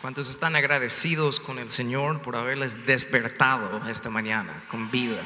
¿Cuántos están agradecidos con el Señor por haberles despertado esta mañana con vida?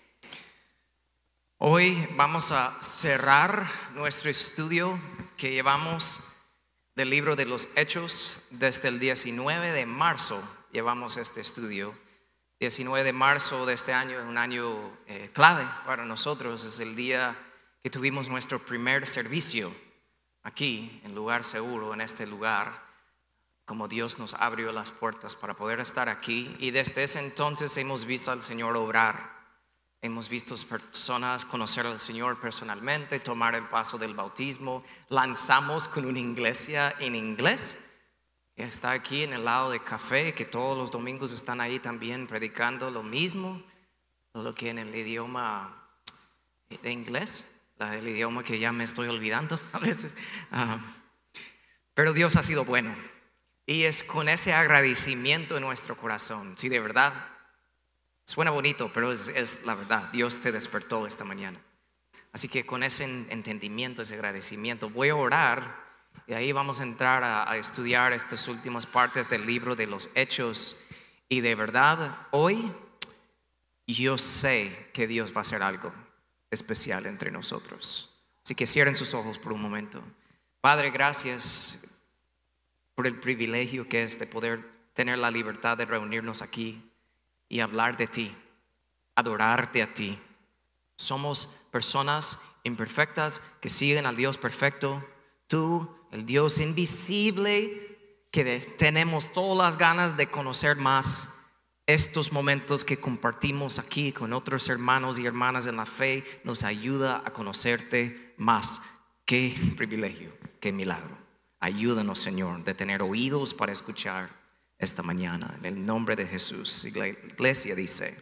Hoy vamos a cerrar nuestro estudio que llevamos del libro de los Hechos. Desde el 19 de marzo llevamos este estudio. 19 de marzo de este año es un año clave para nosotros. Es el día que tuvimos nuestro primer servicio aquí en Lugar Seguro, en este lugar. Como Dios nos abrió las puertas para poder estar aquí, y desde ese entonces hemos visto al Señor obrar. Hemos visto personas conocer al Señor personalmente, tomar el paso del bautismo. Lanzamos con una iglesia en inglés. Está aquí en el lado de café, que todos los domingos están ahí también predicando lo mismo, solo que en el idioma de inglés, el idioma que ya me estoy olvidando a veces. Pero Dios ha sido bueno. Y es con ese agradecimiento en nuestro corazón. Sí, de verdad, suena bonito, pero es la verdad. Dios te despertó esta mañana. Así que con ese entendimiento, ese agradecimiento, voy a orar. Y ahí vamos a entrar a estudiar estas últimas partes del libro de los Hechos. Y de verdad, hoy yo sé que Dios va a hacer algo especial entre nosotros. Así que cierren sus ojos por un momento. Padre, gracias por el privilegio que es de poder tener la libertad de reunirnos aquí y hablar de ti, adorarte a ti. Somos personas imperfectas que siguen al Dios perfecto. Tú, el Dios invisible, que tenemos todas las ganas de conocer más. Estos momentos que compartimos aquí con otros hermanos y hermanas en la fe nos ayuda a conocerte más. Qué privilegio, qué milagro. Ayúdanos, Señor, de tener oídos para escuchar esta mañana. En el nombre de Jesús. La iglesia dice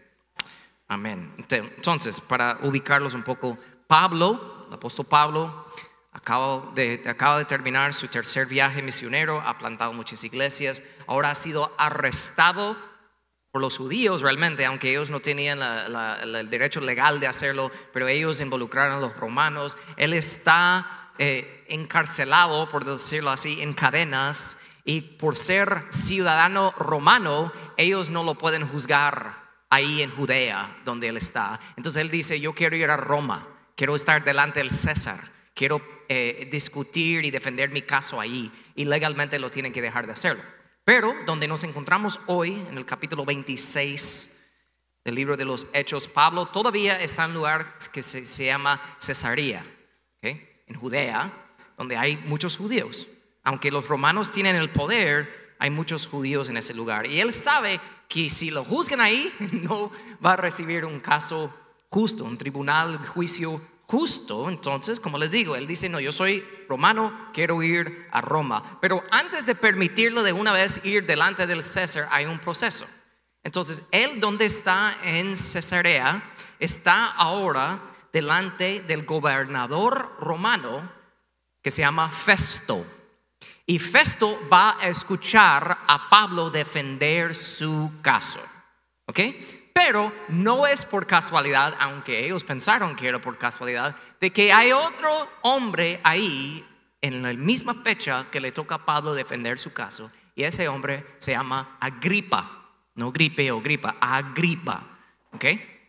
amén. Entonces, para ubicarlos un poco, Pablo, el apóstol Pablo, acaba de terminar su tercer viaje misionero. Ha plantado muchas iglesias. Ahora ha sido arrestado por los judíos realmente, aunque ellos no tenían el derecho legal de hacerlo, pero ellos involucraron a los romanos. Él está encarcelado, por decirlo así, en cadenas, y por ser ciudadano romano ellos no lo pueden juzgar ahí en Judea donde él está. Entonces él dice: yo quiero ir a Roma, quiero estar delante del César, quiero discutir y defender mi caso ahí, y legalmente lo tienen que dejar de hacerlo. Pero donde nos encontramos hoy, en el capítulo 26 del libro de los Hechos, Pablo todavía está en un lugar que se llama Cesarea, ¿okay? En Judea, donde hay muchos judíos. Aunque los romanos tienen el poder, hay muchos judíos en ese lugar. Y él sabe que si lo juzgan ahí, no va a recibir un caso justo, un tribunal, juicio justo. Entonces, como les digo, él dice: no, yo soy romano, quiero ir a Roma. Pero antes de permitirlo de una vez ir delante del César, hay un proceso. Entonces, él, donde está en Cesarea, está ahora delante del gobernador romano que se llama Festo. Y Festo va a escuchar a Pablo defender su caso, ¿ok? Pero no es por casualidad, aunque ellos pensaron que era por casualidad, de que hay otro hombre ahí en la misma fecha que le toca a Pablo defender su caso. Y ese hombre se llama Agripa. No gripe o gripa, Agripa, ¿ok?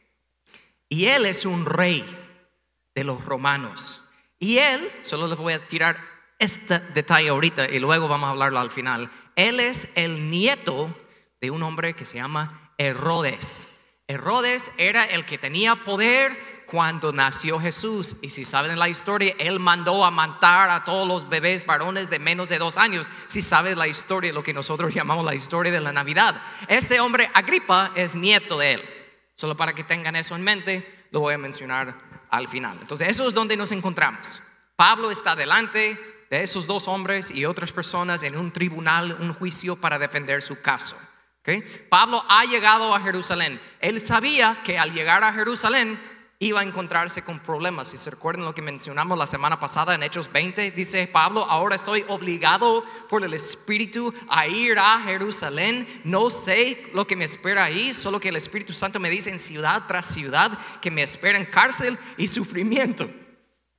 Y él es un rey de los romanos. Y él, solo les voy a tirar este detalle ahorita y luego vamos a hablarlo al final. Él es el nieto de un hombre que se llama Herodes. Herodes era el que tenía poder cuando nació Jesús. Y si saben la historia, él mandó a matar a todos los bebés varones de menos de 2 años. Si sabes la historia, lo que nosotros llamamos la historia de la Navidad. Este hombre Agripa es nieto de él. Solo para que tengan eso en mente, lo voy a mencionar al final. Entonces, eso es donde nos encontramos. Pablo está delante de esos dos hombres y otras personas en un tribunal, un juicio para defender su caso. ¿Okay? Pablo ha llegado a Jerusalén. Él sabía que al llegar a Jerusalén iba a encontrarse con problemas. Si se recuerdan lo que mencionamos la semana pasada en Hechos 20, dice Pablo: ahora estoy obligado por el Espíritu a ir a Jerusalén. No sé lo que me espera ahí, solo que el Espíritu Santo me dice en ciudad tras ciudad que me esperan cárcel y sufrimiento.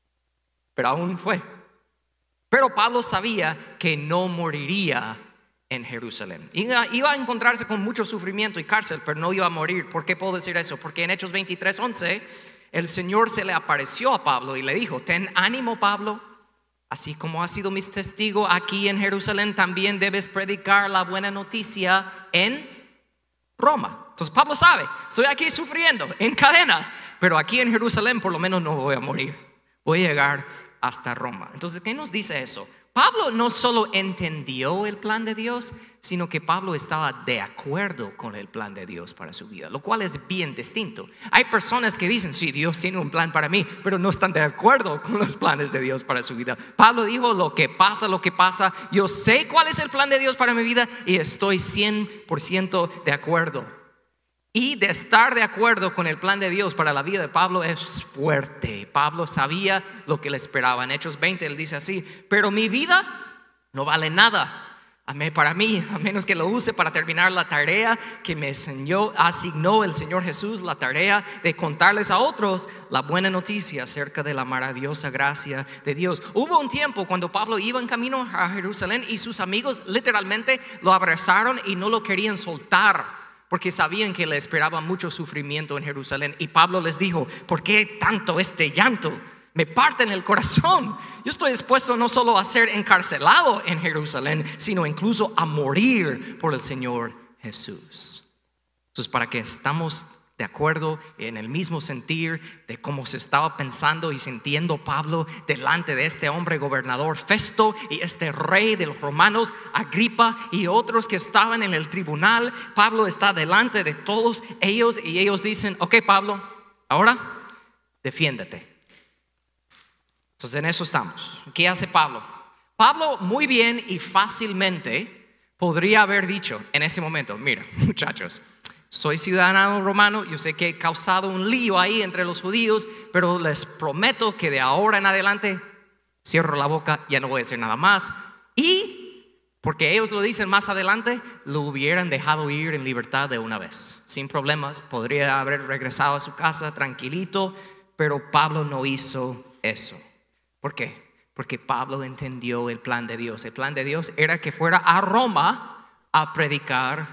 Pero aún fue. Pero Pablo sabía que no moriría en Jerusalén. Iba a encontrarse con mucho sufrimiento y cárcel, pero no iba a morir. ¿Por qué puedo decir eso? Porque en Hechos 23:11 el Señor se le apareció a Pablo y le dijo: ten ánimo, Pablo, así como has sido mi testigo aquí en Jerusalén, también debes predicar la buena noticia en Roma. Entonces Pablo sabe, estoy aquí sufriendo en cadenas, pero aquí en Jerusalén por lo menos no voy a morir, voy a llegar hasta Roma. Entonces, ¿qué nos dice eso? Pablo no solo entendió el plan de Dios, sino que Pablo estaba de acuerdo con el plan de Dios para su vida, lo cual es bien distinto. Hay personas que dicen: sí, Dios tiene un plan para mí, pero no están de acuerdo con los planes de Dios para su vida. Pablo dijo: lo que pasa, yo sé cuál es el plan de Dios para mi vida y estoy 100% de acuerdo. Y de estar de acuerdo con el plan de Dios para la vida de Pablo es fuerte. Pablo sabía lo que le esperaba. En Hechos 20 él dice así: pero mi vida no vale nada para mí, a menos que lo use para terminar la tarea que me asignó el Señor Jesús, la tarea de contarles a otros la buena noticia acerca de la maravillosa gracia de Dios. Hubo un tiempo cuando Pablo iba en camino a Jerusalén y sus amigos literalmente lo abrazaron y no lo querían soltar, porque sabían que le esperaba mucho sufrimiento en Jerusalén. Y Pablo les dijo: ¿por qué tanto este llanto? Me parte en el corazón. Yo estoy dispuesto no solo a ser encarcelado en Jerusalén, sino incluso a morir por el Señor Jesús. Entonces, para que estamos de acuerdo en el mismo sentir de cómo se estaba pensando y sintiendo Pablo delante de este hombre gobernador Festo y este rey de los romanos Agripa y otros que estaban en el tribunal, Pablo está delante de todos ellos y ellos dicen: ok, Pablo, ahora defiéndete. Entonces en eso estamos. ¿Qué hace Pablo? Pablo muy bien y fácilmente podría haber dicho en ese momento: mira, muchachos, soy ciudadano romano, yo sé que he causado un lío ahí entre los judíos, pero les prometo que de ahora en adelante cierro la boca, ya no voy a decir nada más. Y porque ellos lo dicen más adelante, lo hubieran dejado ir en libertad de una vez, sin problemas. Podría haber regresado a su casa tranquilito, pero Pablo no hizo eso. ¿Por qué? Porque Pablo entendió el plan de Dios. El plan de Dios era que fuera a Roma a predicar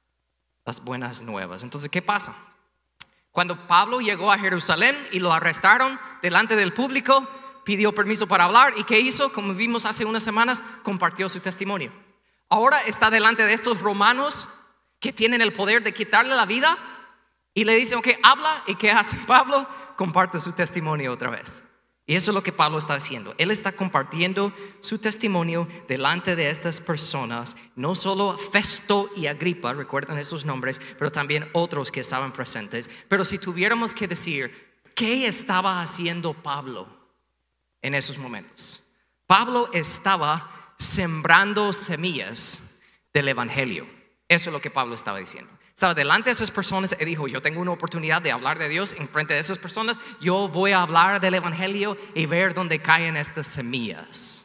las buenas nuevas. Entonces, ¿qué pasa? Cuando Pablo llegó a Jerusalén y lo arrestaron delante del público, pidió permiso para hablar. ¿Y qué hizo? Como vimos hace unas semanas, compartió su testimonio. Ahora está delante de estos romanos que tienen el poder de quitarle la vida y le dicen: ok, habla. ¿Y qué hace Pablo? Comparte su testimonio otra vez. Y eso es lo que Pablo está haciendo. Él está compartiendo su testimonio delante de estas personas, no solo Festo y Agripa, recuerdan esos nombres, pero también otros que estaban presentes. Pero si tuviéramos que decir, ¿qué estaba haciendo Pablo en esos momentos? Pablo estaba sembrando semillas del evangelio. Eso es lo que Pablo estaba diciendo. Estaba delante de esas personas y dijo: yo tengo una oportunidad de hablar de Dios en frente de esas personas. Yo voy a hablar del evangelio y ver dónde caen estas semillas.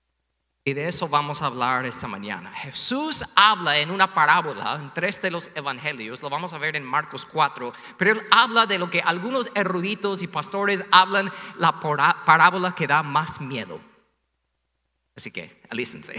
Y de eso vamos a hablar esta mañana. Jesús habla en una parábola en 3 de los evangelios. Lo vamos a ver en Marcos 4. Pero él habla de lo que algunos eruditos y pastores hablan, la parábola que da más miedo. Así que alístense.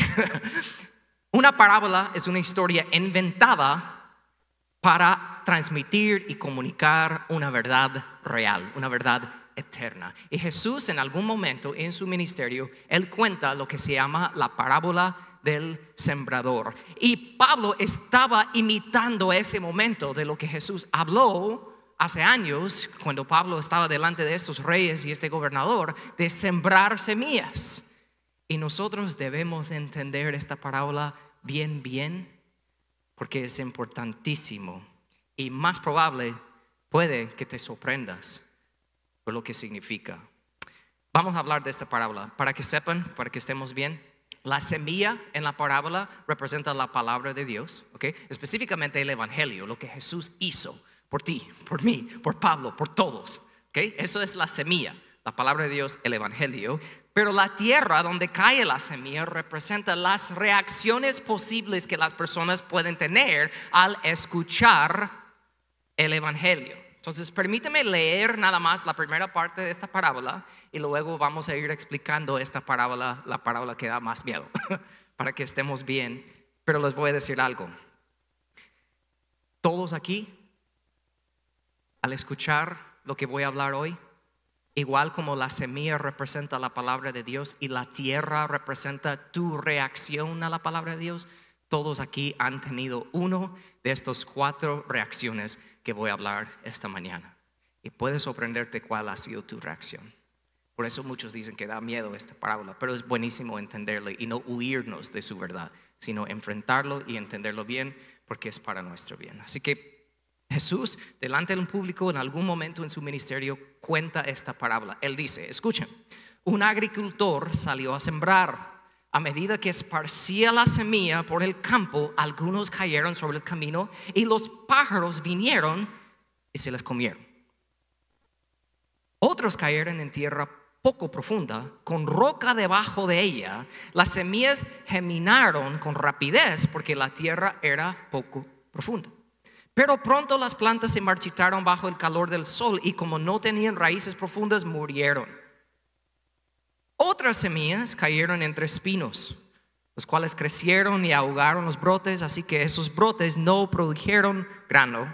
Una parábola es una historia inventada para transmitir y comunicar una verdad real, una verdad eterna. Y Jesús, en algún momento en su ministerio, él cuenta lo que se llama la parábola del sembrador. Y Pablo estaba imitando ese momento de lo que Jesús habló hace años, cuando Pablo estaba delante de estos reyes y este gobernador, de sembrar semillas. Y nosotros debemos entender esta parábola bien, porque es importantísimo y más probable puede que te sorprendas por lo que significa. Vamos a hablar de esta parábola para que sepan, para que estemos bien. La semilla en la parábola representa la palabra de Dios, ¿okay? Específicamente el evangelio, lo que Jesús hizo por ti, por mí, por Pablo, por todos, ¿okay? Eso es la semilla, la palabra de Dios, el evangelio. Pero la tierra donde cae la semilla representa las reacciones posibles que las personas pueden tener al escuchar el evangelio. Entonces, permíteme leer nada más la primera parte de esta parábola y luego vamos a ir explicando esta parábola, la parábola que da más miedo, para que estemos bien Pero les voy a decir algo. Todos aquí, al escuchar lo que voy a hablar hoy, igual como la semilla representa la palabra de Dios y la tierra representa tu reacción a la palabra de Dios, todos aquí han tenido uno de estos 4 reacciones que voy a hablar esta mañana. Y puedes sorprenderte cuál ha sido tu reacción. Por eso muchos dicen que da miedo esta parábola, pero es buenísimo entenderlo y no huirnos de su verdad, sino enfrentarlo y entenderlo bien, porque es para nuestro bien. Así que Jesús, delante del público, en algún momento en su ministerio, cuenta esta parábola. Él dice, escuchen, un agricultor salió a sembrar. A medida que esparcía la semilla por el campo, algunos cayeron sobre el camino y los pájaros vinieron y se les comieron. Otros cayeron en tierra poco profunda, con roca debajo de ella. Las semillas germinaron con rapidez porque la tierra era poco profunda. Pero pronto las plantas se marchitaron bajo el calor del sol y como no tenían raíces profundas, murieron. Otras semillas cayeron entre espinos, los cuales crecieron y ahogaron los brotes, así que esos brotes no produjeron grano.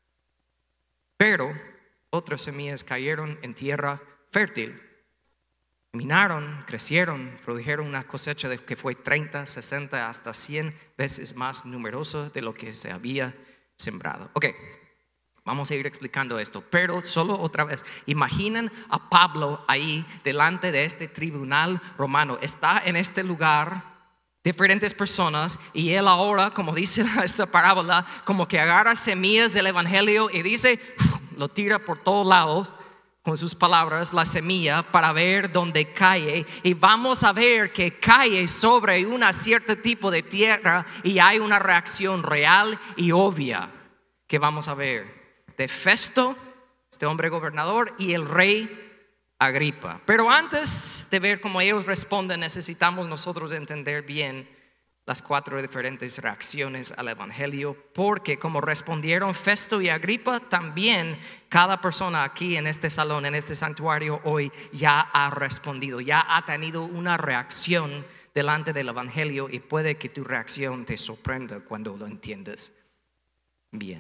Pero otras semillas cayeron en tierra fértil. Germinaron, crecieron, produjeron una cosecha que fue 30, 60, hasta 100 veces más numerosa de lo que se había sembrado. Ok, vamos a ir explicando esto, pero solo otra vez, imaginen a Pablo ahí delante de este tribunal romano. Está en este lugar diferentes personas y él ahora, como dice esta parábola, como que agarra semillas del evangelio y dice, lo tira por todos lados con sus palabras, la semilla, para ver dónde cae. Y vamos a ver que cae sobre un cierto tipo de tierra y hay una reacción real y obvia que vamos a ver de Festo, este hombre gobernador, y el rey Agripa. Pero antes de ver cómo ellos responden, necesitamos nosotros entender bien las 4 diferentes reacciones al evangelio, porque como respondieron Festo y Agripa, también cada persona aquí en este salón, en este santuario hoy, ya ha respondido, ya ha tenido una reacción delante del evangelio, y puede que tu reacción te sorprenda cuando lo entiendes bien.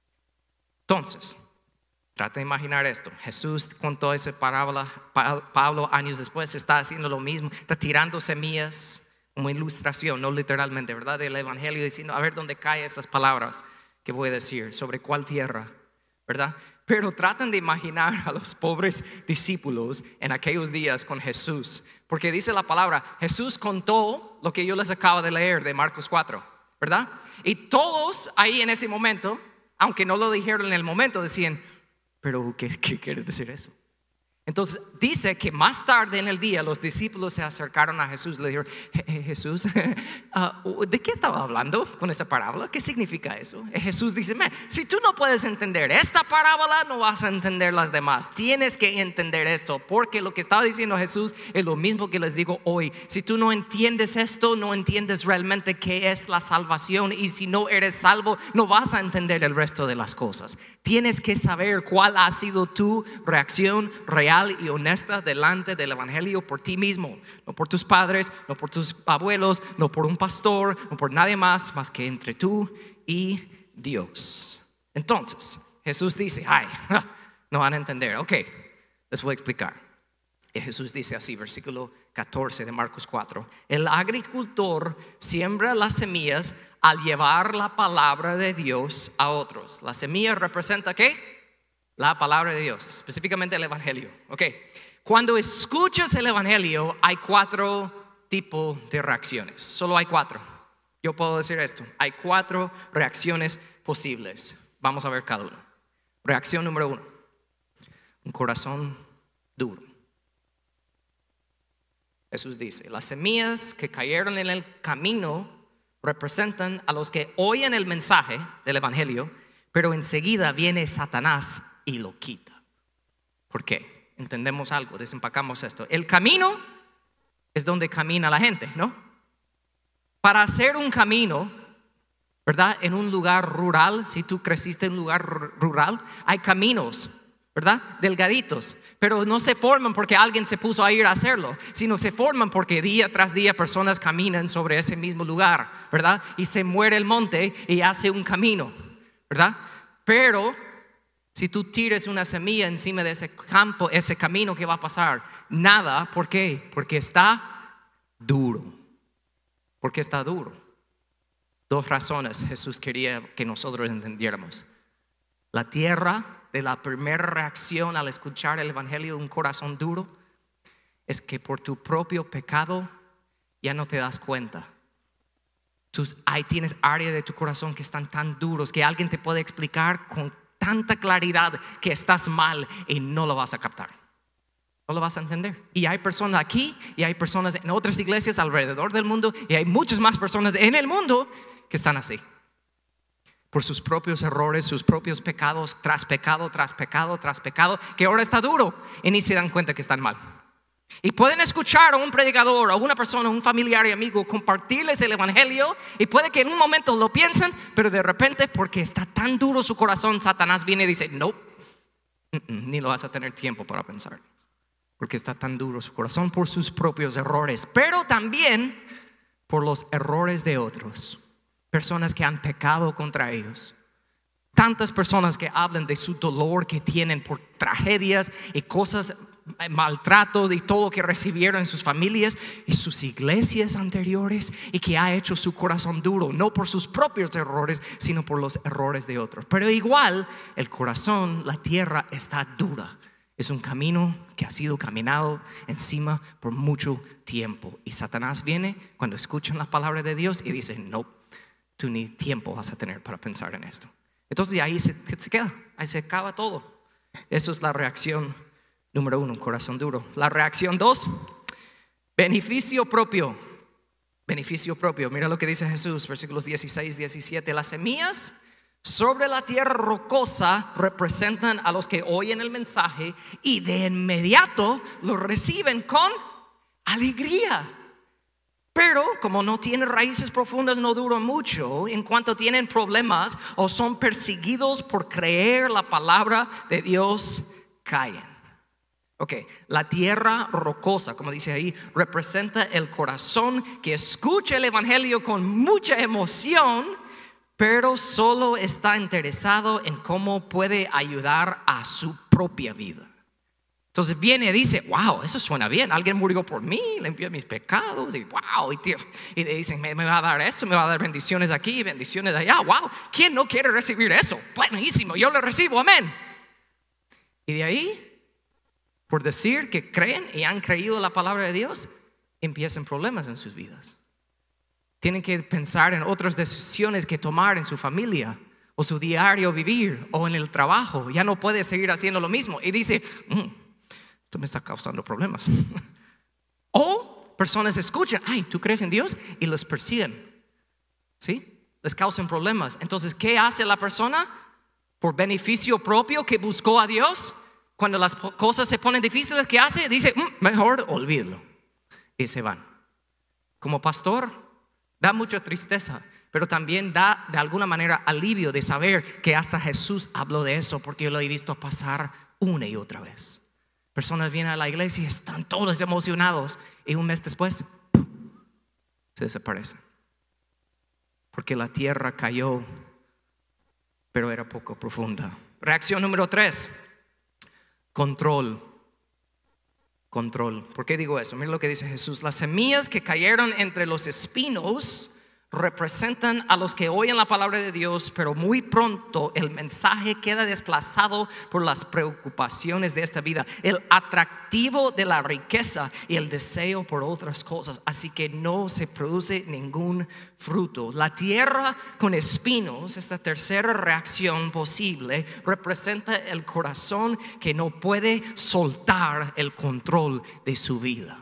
Entonces, trata de imaginar esto. Jesús contó esa parábola. Pablo años después está haciendo lo mismo, está tirando semillas como ilustración, no literalmente, ¿verdad? Del evangelio, diciendo, a ver dónde caen estas palabras que voy a decir, sobre cuál tierra, ¿verdad? Pero tratan de imaginar a los pobres discípulos en aquellos días con Jesús, porque dice la palabra, Jesús contó lo que yo les acabo de leer de Marcos 4, ¿verdad? Y todos ahí en ese momento, aunque no lo dijeron en el momento, decían, pero ¿qué quiere decir eso? Entonces dice que más tarde en el día los discípulos se acercaron a Jesús y le dijeron, Jesús, ¿de qué estaba hablando con esa parábola? ¿Qué significa eso? Jesús dice, si tú no puedes entender esta parábola, no vas a entender las demás. Tienes que entender esto, porque lo que estaba diciendo Jesús es lo mismo que les digo hoy. Si tú no entiendes esto, no entiendes realmente qué es la salvación, y si no eres salvo, no vas a entender el resto de las cosas. Tienes que saber cuál ha sido tu reacción real y honesta delante del evangelio por ti mismo, no por tus padres, no por tus abuelos, no por un pastor, no por nadie más que entre tú y Dios. Entonces Jesús dice, no van a entender. Ok, les voy a explicar. Y Jesús dice así, versículo 14 de Marcos 4, el agricultor siembra las semillas al llevar la palabra de Dios a otros. La semilla representa ¿qué? La palabra de Dios, específicamente el evangelio. Ok, cuando escuchas el evangelio hay 4 tipos de reacciones. Solo hay 4. Yo puedo decir esto, hay 4 reacciones posibles. Vamos a ver cada uno. Reacción número 1, un corazón duro. Jesús dice, las semillas que cayeron en el camino representan a los que oyen el mensaje del evangelio, pero enseguida viene Satanás y lo quita. ¿Por qué? Entendemos algo, desempacamos esto. El camino es donde camina la gente, ¿no? Para hacer un camino, ¿verdad? En un lugar rural, si tú creciste en un lugar rural, hay caminos ¿verdad? Delgaditos, pero no se forman porque alguien se puso a ir a hacerlo, sino se forman porque día tras día personas caminan sobre ese mismo lugar, ¿verdad? Y se muere el monte y hace un camino, ¿verdad? Pero si tú tires una semilla encima de ese campo, ese camino, ¿qué va a pasar? Nada. ¿Por qué? Porque está duro. Porque está duro. Dos razones Jesús quería que nosotros entendiéramos. La tierra de la primera reacción al escuchar el evangelio de un corazón duro es que por tu propio pecado ya no te das cuenta. Ahí tienes áreas de tu corazón que están tan duros que alguien te puede explicar con tanta claridad que estás mal y no lo vas a captar. No lo vas a entender. Y hay personas aquí y hay personas en otras iglesias alrededor del mundo y hay muchas más personas en el mundo que están así. Por sus propios errores, sus propios pecados, tras pecado, tras pecado, tras pecado, que ahora está duro y ni se dan cuenta que están mal. Y pueden escuchar a un predicador, a una persona, un familiar y amigo, compartirles el evangelio, y puede que en un momento lo piensen, pero de repente, porque está tan duro su corazón, Satanás viene y dice: no, ni lo vas a tener tiempo para pensar, porque está tan duro su corazón por sus propios errores, pero también por los errores de otros. Personas que han pecado contra ellos. Tantas personas que hablan de su dolor que tienen por tragedias y cosas, maltrato y todo que recibieron en sus familias y sus iglesias anteriores, y que ha hecho su corazón duro, no por sus propios errores, sino por los errores de otros. Pero igual el corazón, la tierra está dura. Es un camino que ha sido caminado encima por mucho tiempo, y Satanás viene cuando escuchan la palabra de Dios y dice: no, tú ni tiempo vas a tener para pensar en esto. Entonces ahí se queda, ahí se acaba todo. Eso es la reacción número 1, un corazón duro. La reacción 2, beneficio propio. Beneficio propio. Mira lo que dice Jesús, versículos 16, 17. Las semillas sobre la tierra rocosa representan a los que oyen el mensaje y de inmediato lo reciben con alegría. Pero como no tienen raíces profundas, no duran mucho. En cuanto tienen problemas o son perseguidos por creer la palabra de Dios, caen. Ok, la tierra rocosa, como dice ahí, representa el corazón que escucha el evangelio con mucha emoción, pero solo está interesado en cómo puede ayudar a su propia vida. Entonces viene y dice: wow, eso suena bien, alguien murió por mí, limpió mis pecados, y wow, y dicen: me va a dar esto, me va a dar bendiciones aquí, bendiciones allá. Wow, ¿quién no quiere recibir eso? Buenísimo, yo lo recibo, amén. Y de ahí, por decir que creen y han creído la palabra de Dios, empiezan problemas en sus vidas. Tienen que pensar en otras decisiones que tomar en su familia, o su diario vivir, o en el trabajo. Ya no puede seguir haciendo lo mismo y dice: esto me está causando problemas. O personas escuchan: ay, ¿tú crees en Dios? Y los persiguen, ¿sí? Les causan problemas. Entonces, ¿qué hace la persona? Por beneficio propio que buscó a Dios, cuando las cosas se ponen difíciles, ¿qué hace? Dice: mejor olvídalo, y se van. Como pastor, da mucha tristeza, pero también da de alguna manera alivio de saber que hasta Jesús habló de eso, porque yo lo he visto pasar una y otra vez. Personas vienen a la iglesia y están todos emocionados, y un mes después se desaparecen, porque la tierra cayó, pero era poco profunda. Reacción número 3, control. ¿Por qué digo eso? Mira lo que dice Jesús: las semillas que cayeron entre los espinos representan a los que oyen la palabra de Dios, pero muy pronto el mensaje queda desplazado por las preocupaciones de esta vida, el atractivo de la riqueza y el deseo por otras cosas, así que no se produce ningún fruto. La tierra con espinos, esta tercera reacción posible, representa el corazón que no puede soltar el control de su vida.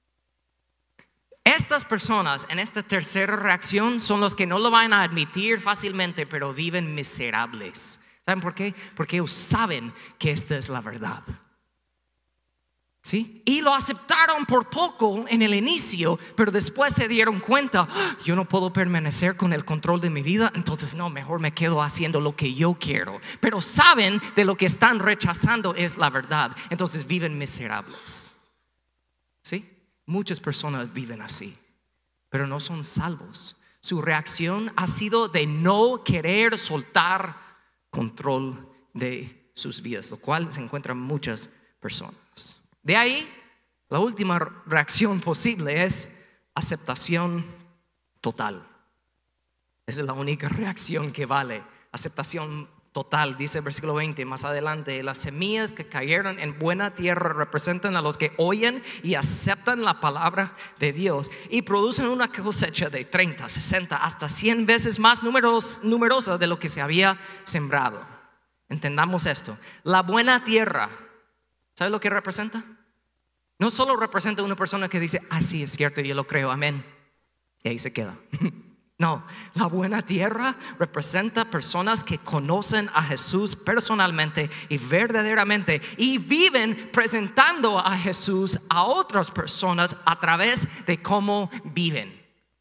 Estas personas en esta tercera reacción son los que no lo van a admitir fácilmente, pero viven miserables. ¿Saben por qué? Porque ellos saben que esta es la verdad. ¿Sí? Y lo aceptaron por poco en el inicio, pero después se dieron cuenta, yo no puedo permanecer con el control de mi vida, entonces no, mejor me quedo haciendo lo que yo quiero. Pero saben de lo que están rechazando es la verdad, entonces viven miserables. ¿Sí? Muchas personas viven así, pero no son salvos. Su reacción ha sido de no querer soltar control de sus vidas, lo cual se encuentran muchas personas. De ahí, la última reacción posible es aceptación total. Esa es la única reacción que vale. Aceptación total, dice el versículo 20 más adelante: las semillas que cayeron en buena tierra representan a los que oyen y aceptan la palabra de Dios y producen una cosecha de 30, 60, hasta 100 veces más numerosa de lo que se había sembrado. Entendamos esto: la buena tierra, ¿sabe lo que representa? No solo representa una persona que dice, sí, es cierto, yo lo creo, amén, y ahí se queda. No, la buena tierra representa personas que conocen a Jesús personalmente y verdaderamente y viven presentando a Jesús a otras personas a través de cómo viven.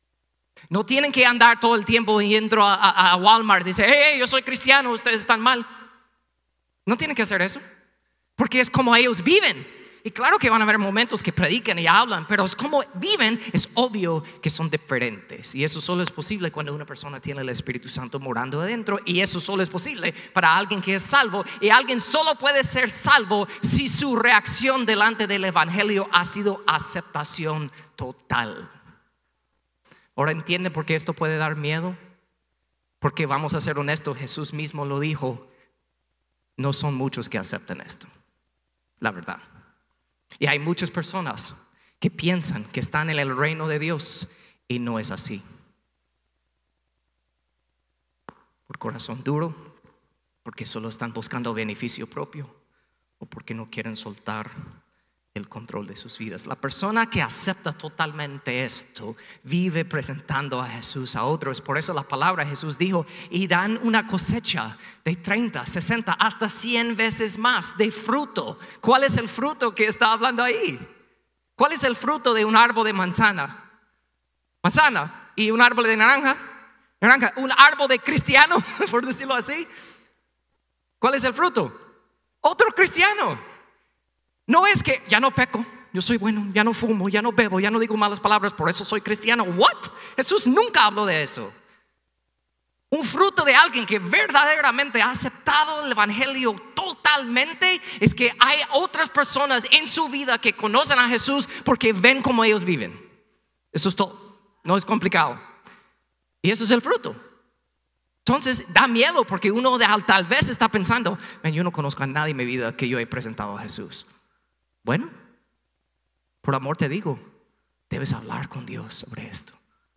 No tienen que andar todo el tiempo yendo a Walmart y decir, hey, yo soy cristiano, ustedes están mal. No tienen que hacer eso, porque es como ellos viven. Y claro que van a haber momentos que predican y hablan, pero es como viven, es obvio que son diferentes. Y eso solo es posible cuando una persona tiene el Espíritu Santo morando adentro. Y eso solo es posible para alguien que es salvo. Y alguien solo puede ser salvo si su reacción delante del Evangelio ha sido aceptación total. Ahora entiende por qué esto puede dar miedo. Porque vamos a ser honestos, Jesús mismo lo dijo, no son muchos que aceptan esto, la verdad. Y hay muchas personas que piensan que están en el reino de Dios y no es así. Por corazón duro, porque solo están buscando beneficio propio o porque no quieren soltar el control de sus vidas. La persona que acepta totalmente esto vive presentando a Jesús a otros. Por eso la palabra Jesús dijo, y dan una cosecha de 30, 60, hasta 100 veces más de fruto. ¿Cuál es el fruto que está hablando ahí? ¿Cuál es el fruto de un árbol de manzana? Manzana. ¿Y un árbol de naranja? Naranja. ¿Un árbol de cristiano? Por decirlo así. ¿Cuál es el fruto? Otro cristiano. No es que ya no peco, yo soy bueno, ya no fumo, ya no bebo, ya no digo malas palabras, por eso soy cristiano. What? Jesús nunca habló de eso. Un fruto de alguien que verdaderamente ha aceptado el Evangelio totalmente es que hay otras personas en su vida que conocen a Jesús porque ven cómo ellos viven. Eso es todo, no es complicado. Y eso es el fruto. Entonces da miedo porque uno tal vez está pensando, yo no conozco a nadie en mi vida que yo he presentado a Jesús. Bueno, por amor te digo, debes hablar con Dios sobre esto.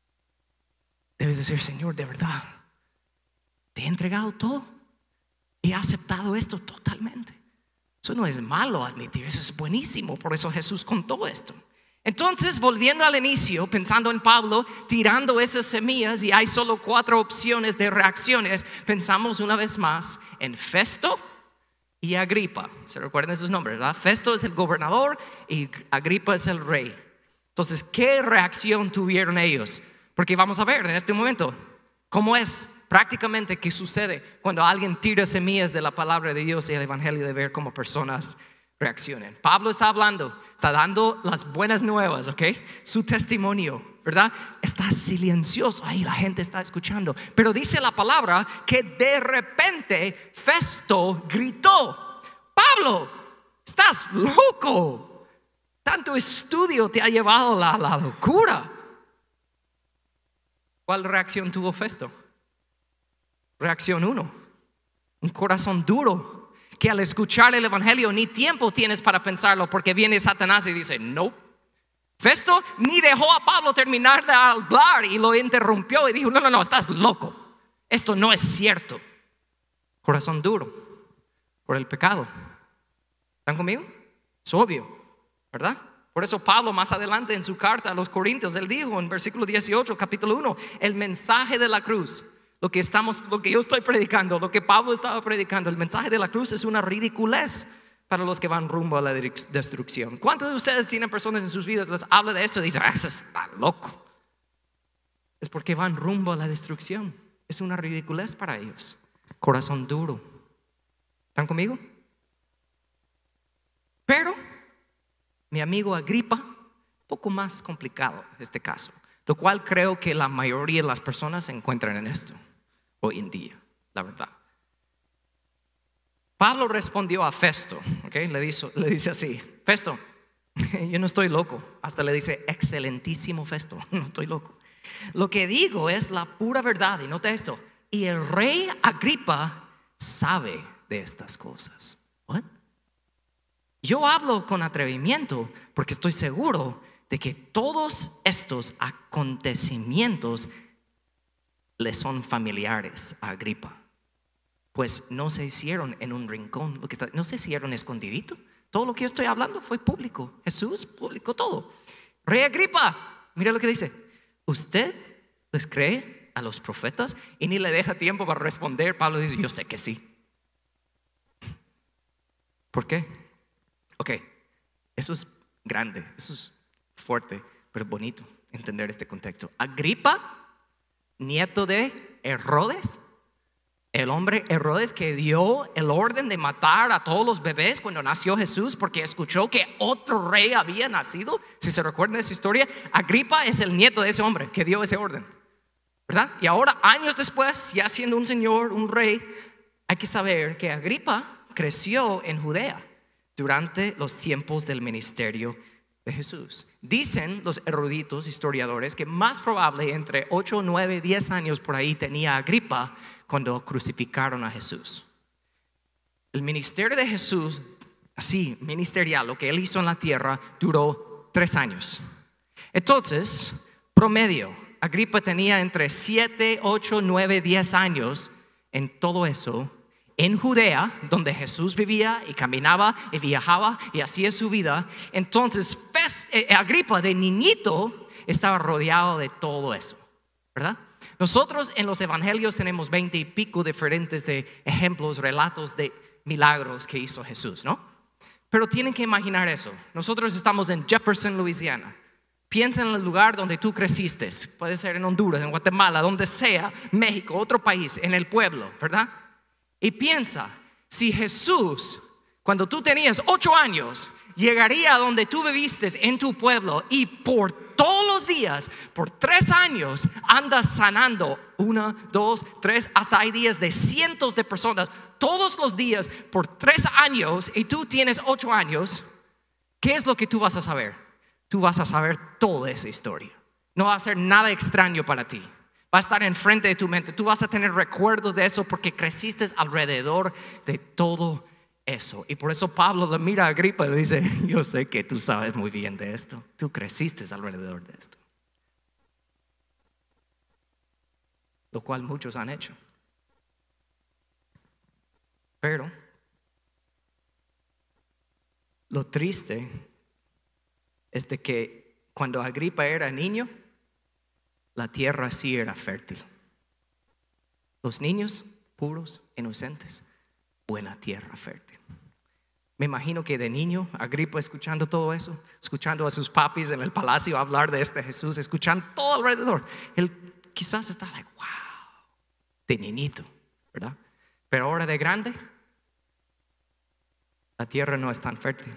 Debes decir, Señor, de verdad, te he entregado todo y he aceptado esto totalmente. Eso no es malo admitir, eso es buenísimo. Por eso Jesús contó esto. Entonces, volviendo al inicio, pensando en Pablo tirando esas semillas, y hay solo 4 opciones de reacciones, pensamos una vez más en Festo y Agripa. ¿Se recuerdan esos nombres, verdad? Festo es el gobernador y Agripa es el rey. Entonces, ¿qué reacción tuvieron ellos? Porque vamos a ver en este momento cómo es prácticamente qué sucede cuando alguien tira semillas de la palabra de Dios y el Evangelio, de ver cómo personas reaccionen. Pablo está hablando, está dando las buenas nuevas, ¿ok? Su testimonio, ¿verdad? Está silencioso, ahí la gente está escuchando. Pero dice la palabra que de repente Festo gritó, Pablo, estás loco. Tanto estudio te ha llevado a la locura. ¿Cuál reacción tuvo Festo? Reacción 1, un corazón duro, que al escuchar el Evangelio ni tiempo tienes para pensarlo, porque viene Satanás y dice, no. Festo ni dejó a Pablo terminar de hablar y lo interrumpió y dijo, no, estás loco, esto no es cierto. Corazón duro por el pecado. ¿Están conmigo? Es obvio, ¿verdad? Por eso Pablo más adelante en su carta a los Corintios, él dijo en versículo 18, capítulo 1, el mensaje de la cruz. Lo que yo estoy predicando, lo que Pablo estaba predicando, el mensaje de la cruz es una ridiculez para los que van rumbo a la destrucción. ¿Cuántos de ustedes tienen personas en sus vidas, les habla de esto y dicen, eso está loco? Es porque van rumbo a la destrucción. Es una ridiculez para ellos. Corazón duro. ¿Están conmigo? Pero mi amigo Agripa, un poco más complicado este caso, lo cual creo que la mayoría de las personas se encuentran en esto hoy en día, la verdad. Pablo respondió a Festo, ¿okay? Le dice así: Festo, yo no estoy loco. Hasta le dice, excelentísimo Festo, no estoy loco. Lo que digo es la pura verdad. Y nota esto: y el rey Agripa sabe de estas cosas. ¿What? Yo hablo con atrevimiento porque estoy seguro de que todos estos acontecimientos le son familiares a Agripa, pues no se hicieron en un rincón, no se hicieron escondidito. Todo lo que yo estoy hablando fue público. Jesús publicó todo. Rey Agripa, mira lo que dice: ¿usted les cree a los profetas? Y ni le deja tiempo para responder. Pablo dice, yo sé que sí. ¿Por qué? Ok, eso es grande, eso es fuerte, pero bonito entender este contexto. Agripa, nieto de Herodes, el hombre Herodes que dio el orden de matar a todos los bebés cuando nació Jesús porque escuchó que otro rey había nacido. Si se recuerdan de esa historia, Agripa es el nieto de ese hombre que dio ese orden, ¿verdad? Y ahora, años después, ya siendo un señor, un rey, hay que saber que Agripa creció en Judea durante los tiempos del ministerio de Jesús. Dicen los eruditos historiadores que más probable entre 8, 9, 10 años por ahí tenía Agripa cuando crucificaron a Jesús. El ministerio de Jesús, así ministerial, lo que él hizo en la tierra, duró 3 años. Entonces, promedio, Agripa tenía entre 7, 8, 9, 10 años en todo eso, en Judea, donde Jesús vivía y caminaba y viajaba y hacía su vida. Entonces Agripa de niñito estaba rodeado de todo eso, ¿verdad? Nosotros en los evangelios tenemos 20 y pico diferentes de ejemplos, relatos de milagros que hizo Jesús, ¿no? Pero tienen que imaginar eso. Nosotros estamos en Jefferson, Louisiana. Piensa en el lugar donde tú creciste. Puede ser en Honduras, en Guatemala, donde sea, México, otro país, en el pueblo, ¿verdad? Y piensa, si Jesús, cuando tú tenías 8 años, llegaría a donde tú viviste en tu pueblo y por todos los días, por 3 años, andas sanando 1, 2, 3, hasta hay días de cientos de personas, todos los días por 3 años, y tú tienes 8 años, ¿qué es lo que tú vas a saber? Tú vas a saber toda esa historia. No va a ser nada extraño para ti. Va a estar enfrente de tu mente. Tú vas a tener recuerdos de eso porque creciste alrededor de todo eso. Y por eso Pablo le mira a Agripa y le dice, yo sé que tú sabes muy bien de esto. Tú creciste alrededor de esto. Lo cual muchos han hecho. Pero lo triste es de que cuando Agripa era niño, la tierra sí era fértil. Los niños puros, inocentes, buena tierra fértil. Me imagino que de niño Agripa, escuchando todo eso, escuchando a sus papis en el palacio hablar de este Jesús, escuchando todo alrededor, él quizás estaba like, wow, de niñito, ¿verdad? Pero ahora de grande, la tierra no es tan fértil.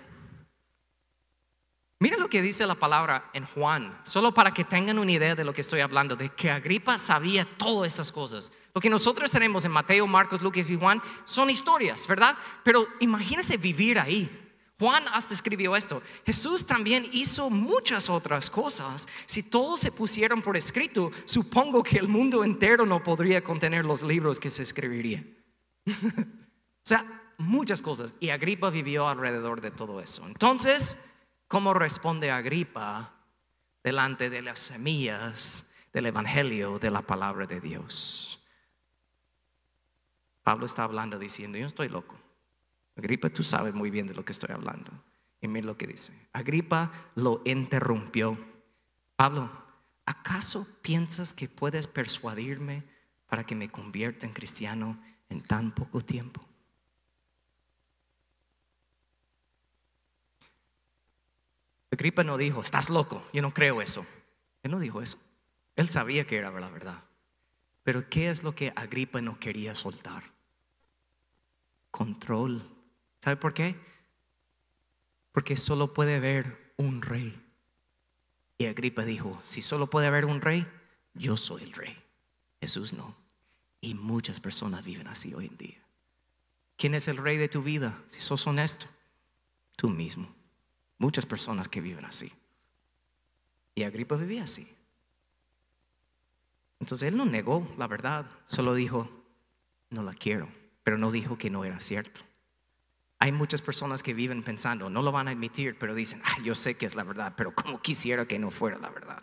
Mira lo que dice la palabra en Juan, solo para que tengan una idea de lo que estoy hablando, de que Agripa sabía todas estas cosas. Lo que nosotros tenemos en Mateo, Marcos, Lucas y Juan son historias, ¿verdad? Pero imagínense vivir ahí. Juan hasta escribió esto. Jesús también hizo muchas otras cosas. Si todos se pusieran por escrito, supongo que el mundo entero no podría contener los libros que se escribirían. O sea, muchas cosas. Y Agripa vivió alrededor de todo eso. Entonces, ¿cómo responde Agripa delante de las semillas del evangelio de la palabra de Dios? Pablo está hablando diciendo, yo no estoy loco. Agripa, tú sabes muy bien de lo que estoy hablando. Y mira lo que dice. Agripa lo interrumpió. Pablo, ¿acaso piensas que puedes persuadirme para que me convierta en cristiano en tan poco tiempo? Agripa no dijo, estás loco, yo no creo eso. Él no dijo eso. Él sabía que era la verdad. Pero ¿qué es lo que Agripa no quería soltar? Control. ¿Sabe por qué? Porque solo puede haber un rey. Y Agripa dijo, si solo puede haber un rey, yo soy el rey. Jesús no. Y muchas personas viven así hoy en día. ¿Quién es el rey de tu vida? Si sos honesto, tú mismo. Muchas personas que viven así. Y Agripa vivía así. Entonces él no negó la verdad, solo dijo, no la quiero, pero no dijo que no era cierto. Hay muchas personas que viven pensando, no lo van a admitir, pero dicen, yo sé que es la verdad, pero como quisiera que no fuera la verdad.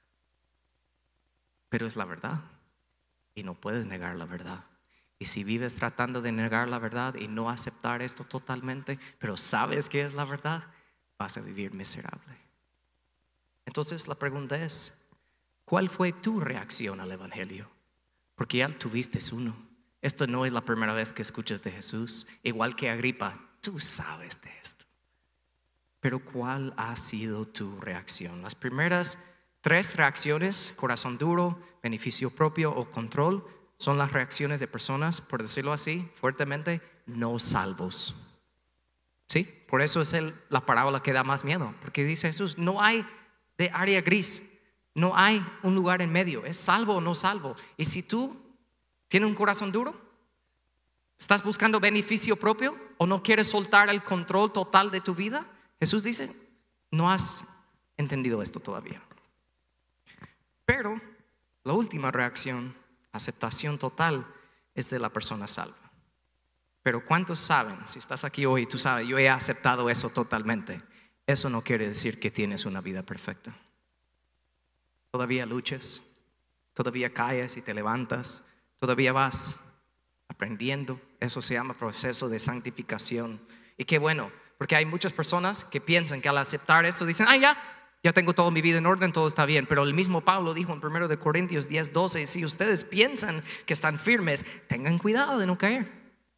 Pero es la verdad y no puedes negar la verdad. Y si vives tratando de negar la verdad y no aceptar esto totalmente, pero sabes que es la verdad, vas a vivir miserable. Entonces la pregunta es, ¿cuál fue tu reacción al Evangelio? Porque ya tuviste uno. Esto no es la primera vez que escuchas de Jesús. Igual que Agripa, tú sabes de esto. Pero ¿cuál ha sido tu reacción? Las primeras 3 reacciones, corazón duro, beneficio propio o control, son las reacciones de personas, por decirlo así, fuertemente, no salvos. ¿Sí? Por eso es la parábola que da más miedo. Porque dice Jesús, no hay de área gris. No hay un lugar en medio. Es salvo o no salvo. Y si tú tienes un corazón duro, ¿estás buscando beneficio propio o no quieres soltar el control total de tu vida? Jesús dice, no has entendido esto todavía. Pero la última reacción, aceptación total, es de la persona salva. Pero ¿cuántos saben? Si estás aquí hoy, tú sabes, yo he aceptado eso totalmente. Eso no quiere decir que tienes una vida perfecta. Todavía luchas, todavía caes y te levantas, todavía vas aprendiendo. Eso se llama proceso de santificación. Y qué bueno, porque hay muchas personas que piensan que al aceptar esto dicen, ya tengo toda mi vida en orden, todo está bien. Pero el mismo Pablo dijo en 1 Corintios 10:12, si ustedes piensan que están firmes, tengan cuidado de no caer.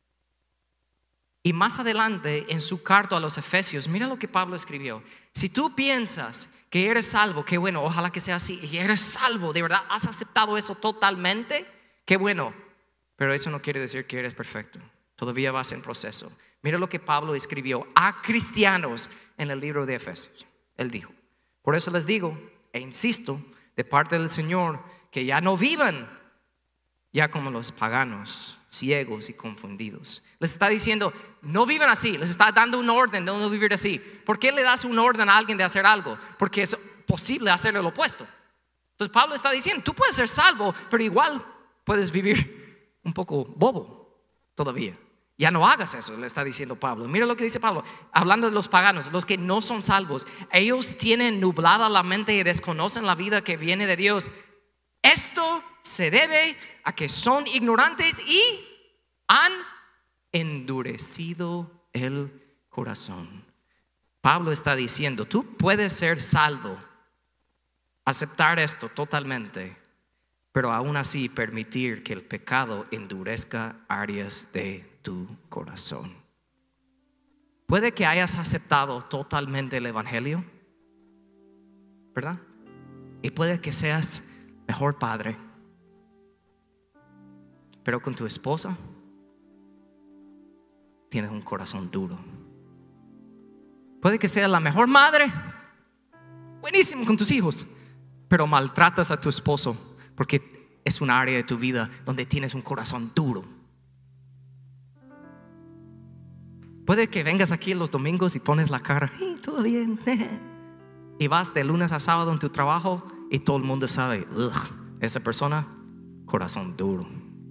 Y más adelante en su carta a los Efesios, mira lo que Pablo escribió. Si tú piensas que eres salvo, qué bueno, ojalá que sea así, y eres salvo, de verdad has aceptado eso totalmente, qué bueno. Pero eso no quiere decir que eres perfecto. Todavía vas en proceso. Mira lo que Pablo escribió a cristianos en el libro de Efesios. Él dijo, por eso les digo e insisto de parte del Señor, que ya no vivan ya como los paganos, ciegos y confundidos. Les está diciendo, no vivan así. Les está dando un orden de no vivir así. ¿Por qué le das un orden a alguien de hacer algo? Porque es posible hacer lo opuesto. Entonces Pablo está diciendo, tú puedes ser salvo, pero igual puedes vivir un poco bobo todavía. Ya no hagas eso, le está diciendo Pablo. Mira lo que dice Pablo, hablando de los paganos, los que no son salvos. Ellos tienen nublada la mente y desconocen la vida que viene de Dios. Esto se debe a que son ignorantes y han endurecido el corazón. Pablo está diciendo, tú puedes ser salvo, aceptar esto totalmente, pero aún así permitir que el pecado endurezca áreas de tu corazón. Puede que hayas aceptado totalmente el Evangelio, ¿verdad? Y puede que seas mejor padre, pero con tu esposa tienes un corazón duro. Puede que seas la mejor madre, buenísimo con tus hijos, pero maltratas a tu esposo porque es un área de tu vida donde tienes un corazón duro. Puede que vengas aquí los domingos y pones la cara, todo bien, y vas de lunes a sábado en tu trabajo y todo el mundo sabe, esa persona, corazón duro.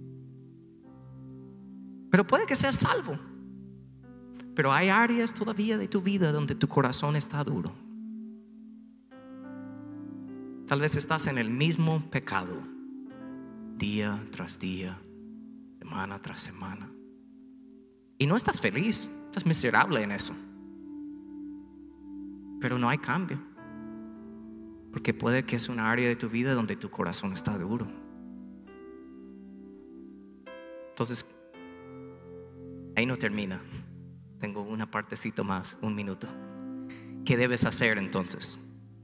Pero puede que seas salvo, pero hay áreas todavía de tu vida donde tu corazón está duro. Tal vez estás en el mismo pecado, día tras día, semana tras semana, y no estás feliz, estás miserable en eso. Pero no hay cambio, porque puede que es una área de tu vida donde tu corazón está duro. Entonces, ahí no termina. Tengo una partecita más, un minuto. ¿qué debes hacer entonces?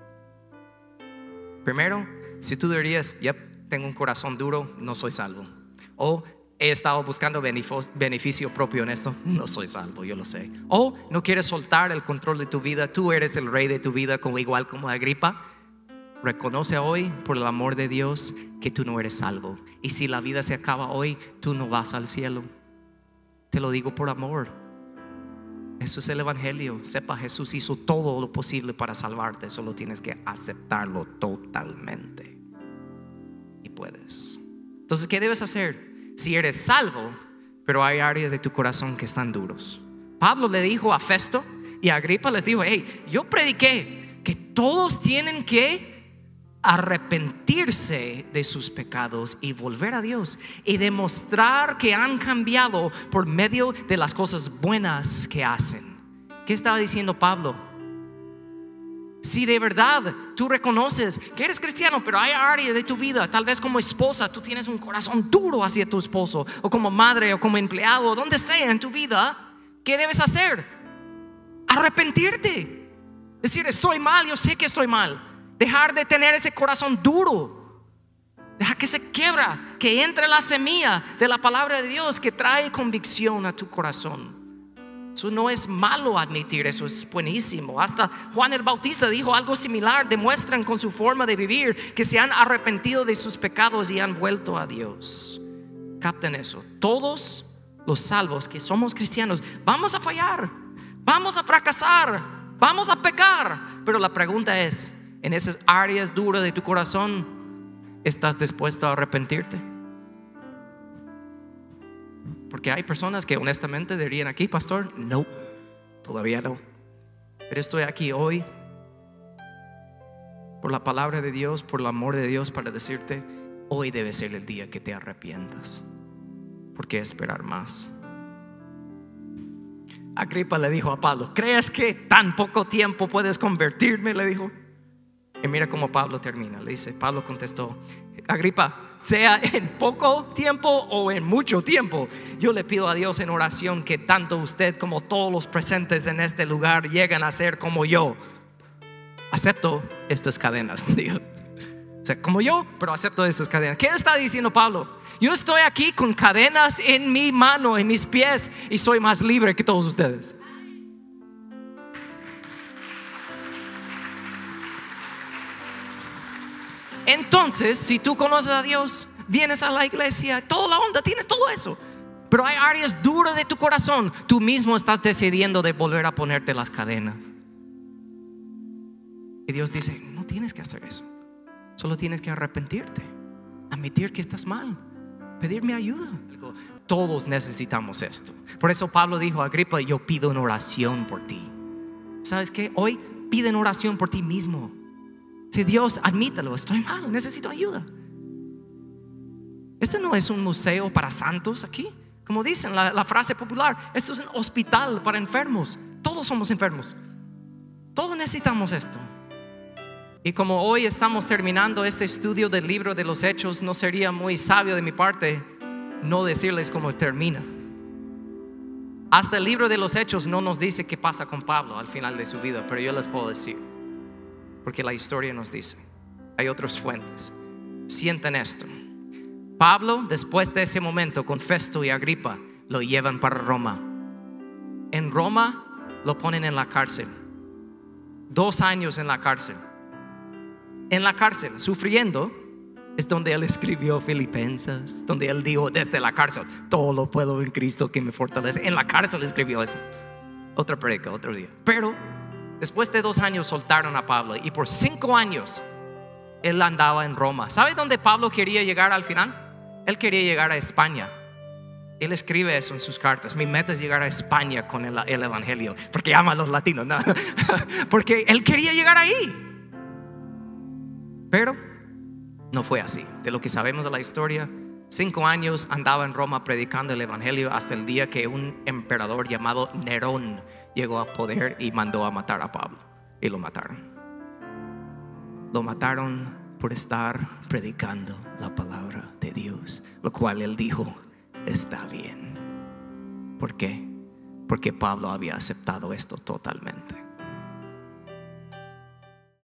Primero, si tú dirías, tengo un corazón duro, no soy salvo. O he estado buscando beneficio propio en esto, no soy salvo, yo lo sé. O no quieres soltar el control de tu vida, tú eres el rey de tu vida, igual como Agripa. Reconoce hoy, por el amor de Dios, que tú no eres salvo. Y si la vida se acaba hoy, tú no vas al cielo. Te lo digo por amor. Eso es el evangelio. Sepa, Jesús hizo todo lo posible para salvarte. Solo tienes que aceptarlo totalmente. Y puedes. Entonces, ¿qué debes hacer? Si eres salvo, pero hay áreas de tu corazón que están duros. Pablo le dijo a Festo y a Agripa, les dijo, hey, yo prediqué que todos tienen que arrepentirse de sus pecados y volver a Dios y demostrar que han cambiado por medio de las cosas buenas que hacen. ¿Qué estaba diciendo Pablo? Si de verdad tú reconoces que eres cristiano, pero hay áreas de tu vida, tal vez como esposa tú tienes un corazón duro hacia tu esposo, o como madre o como empleado, o donde sea en tu vida, ¿qué debes hacer? Arrepentirte, decir, estoy mal, yo sé que estoy mal. Dejar de tener ese corazón duro. Deja que se quiebra, que entre la semilla de la palabra de Dios que trae convicción a tu corazón. Eso no es malo admitir, eso es buenísimo. Hasta Juan el Bautista dijo algo similar. Demuestran con su forma de vivir que se han arrepentido de sus pecados y han vuelto a Dios. Capten eso. Todos los salvos que somos cristianos vamos a fallar, vamos a fracasar, vamos a pecar. Pero la pregunta es, en esas áreas duras de tu corazón, ¿estás dispuesto a arrepentirte? Porque hay personas que honestamente dirían aquí, pastor, no, todavía no. Pero estoy aquí hoy por la palabra de Dios, por el amor de Dios, para decirte, hoy debe ser el día que te arrepientas. ¿Por qué esperar más? Agripa le dijo a Pablo, ¿crees que tan poco tiempo puedes convertirme? Le dijo. Y mira cómo Pablo termina. Le dice, Pablo contestó, Agripa, sea en poco tiempo o en mucho tiempo, yo le pido a Dios en oración que tanto usted como todos los presentes en este lugar lleguen a ser como yo. Acepto estas cadenas, digo. O sea, como yo, pero acepto estas cadenas. ¿Qué está diciendo Pablo? Yo estoy aquí con cadenas en mi mano, en mis pies, y soy más libre que todos ustedes. Entonces, si tú conoces a Dios, vienes a la iglesia, toda la onda, tienes todo eso, pero hay áreas duras de tu corazón, tú mismo estás decidiendo de volver a ponerte las cadenas. Y Dios dice, no tienes que hacer eso. Solo tienes que arrepentirte, admitir que estás mal, pedirme ayuda. Todos necesitamos esto. Por eso Pablo dijo a Agripa, yo pido una oración por ti. ¿Sabes qué? Hoy piden oración por ti mismo. Si Dios, admítelo, estoy mal, necesito ayuda. Esto no es un museo para santos aquí. Como dicen la frase popular, esto es un hospital para enfermos. Todos somos enfermos. Todos necesitamos esto. Y como hoy estamos terminando este estudio del libro de los Hechos, no sería muy sabio de mi parte no decirles cómo termina. Hasta el libro de los Hechos no nos dice qué pasa con Pablo al final de su vida, pero yo les puedo decir, porque la historia nos dice, hay otras fuentes. Sienten esto. Pablo, después de ese momento, con Festo y Agripa, lo llevan para Roma. En Roma lo ponen en la cárcel. 2 años en la cárcel. En la cárcel, sufriendo, es donde él escribió Filipenses, donde él dijo desde la cárcel, todo lo puedo en Cristo que me fortalece. En la cárcel escribió eso. Otra predica, otro día. Pero después de 2 años soltaron a Pablo, y por 5 años él andaba en Roma. ¿Sabe dónde Pablo quería llegar al final? Él quería llegar a España. Él escribe eso en sus cartas. Mi meta es llegar a España con el evangelio, porque ama a los latinos, ¿no? Porque él quería llegar ahí. Pero no fue así. De lo que sabemos de la historia, 5 años andaba en Roma predicando el evangelio, hasta el día que un emperador llamado Nerón llegó a poder y mandó a matar a Pablo. Y lo mataron. Lo mataron por estar predicando la palabra de Dios, lo cual él dijo, está bien. ¿Por qué? Porque Pablo había aceptado esto totalmente.